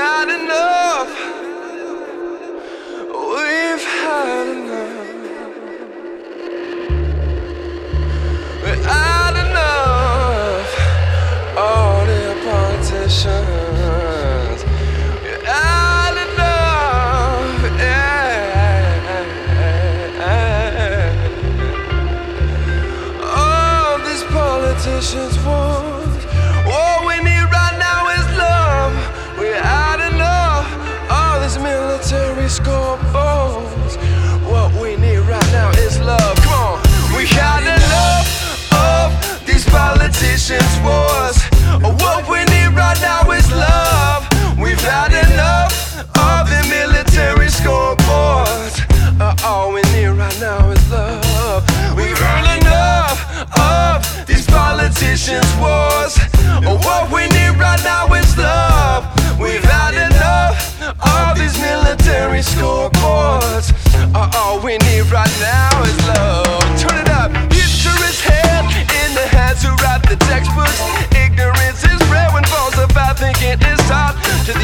had enough. We've had enough. We've had enough. All the politicians. We've had enough. Yeah. All these politicians want. What we need right now is love. We had enough of these military scoreboards. What we need right now is love. Come on. We had enough of these politicians' wars. What we need right now is love. We've had enough of the military scoreboards. All we need right now is love. We've had enough of these politicians' wars. What we need right now is love. We've had enough of these military scoreboards. All we need right now is love. Turn it up. History's head in the hands who write the textbooks. Ignorance is rare when falls apart. Thinking it's hard to